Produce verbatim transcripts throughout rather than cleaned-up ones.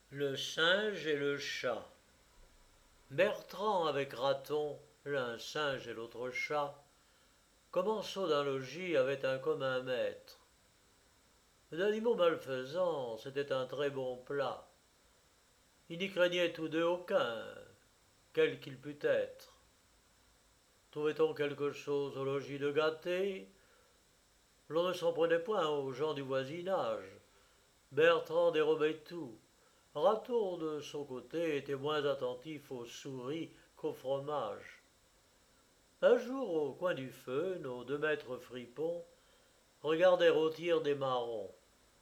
Le singe et le chat. Bertrand avec Raton, l'un singe et l'autre chat, commensaux d'un logis avaient un commun maître. D'animaux malfaisants, c'était un très bon plat. Ils n'y craignaient tous deux aucun, quel qu'il pût être. Trouvait-on quelque chose au logis de gâté, l'on ne s'en prenait point aux gens du voisinage. Bertrand dérobait tout. Raton, de son côté, était moins attentif aux souris qu'au fromage. Un jour, au coin du feu, nos deux maîtres fripons regardaient rôtir des marrons.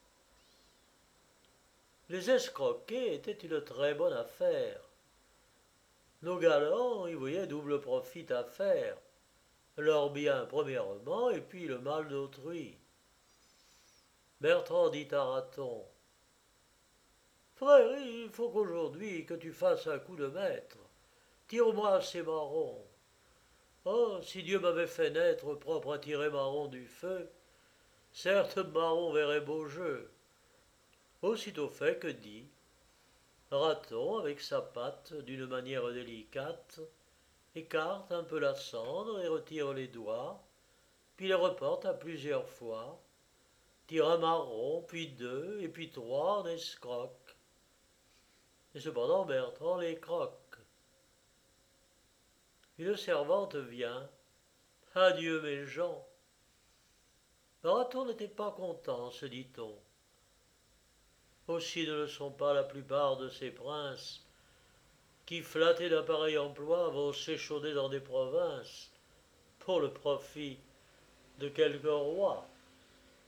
Les escroquer était une très bonne affaire. Nos galants y voyaient double profit à faire, leur bien premièrement, et puis le mal d'autrui. Bertrand dit à Raton: Frère, il faut qu'aujourd'hui que tu fasses un coup de maître. Tire-moi ces marrons. Oh, si Dieu m'avait fait naître propre à tirer marrons du feu, certes marron verrait beau jeu. Aussitôt fait que dit. Raton, avec sa patte, d'une manière délicate, écarte un peu la cendre et retire les doigts, puis les reporte à plusieurs fois, tire un marron, puis deux, et puis trois en escroque. Et cependant Bertrand les croque. Une servante vient. Adieu mes gens. Raton n'était pas content, se dit-on. Aussi ne le sont pas la plupart de ces princes qui, flattés d'un pareil emploi, vont s'échauder dans des provinces pour le profit de quelques rois.